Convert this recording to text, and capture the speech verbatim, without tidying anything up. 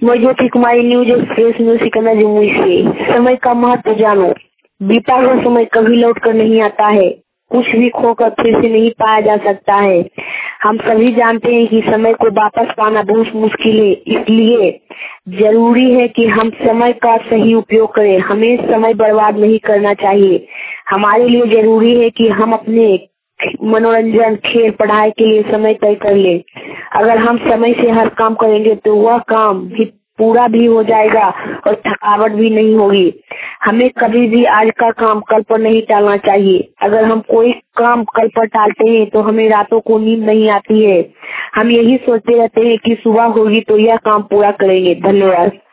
मैं Jyoti Kumari, news express news Sikandar Jamui से। समय का महत्व जानो। बीता हुआ समय कभी लौट कर नहीं आता है। कुछ भी खोकर फिर से नहीं पाया जा सकता है। हम सभी जानते हैं कि समय को वापस पाना बहुत मुश्किल है, इसलिए जरूरी है कि हम समय का सही उपयोग करें। हमें समय बर्बाद नहीं करना चाहिए। हमारे लिए जरूरी है कि हम अपने मनोरंजन, खेल, पढ़ाई के लिए समय तय कर ले। अगर हम समय से हर काम करेंगे तो वह काम भी पूरा भी हो जाएगा और थकावट भी नहीं होगी। हमें कभी भी आज का काम कल पर नहीं टालना चाहिए। अगर हम कोई काम कल पर टालते हैं तो हमें रातों को नींद नहीं आती है। हम यही सोचते रहते हैं कि सुबह होगी तो यह काम पूरा करेंगे। धन्यवाद।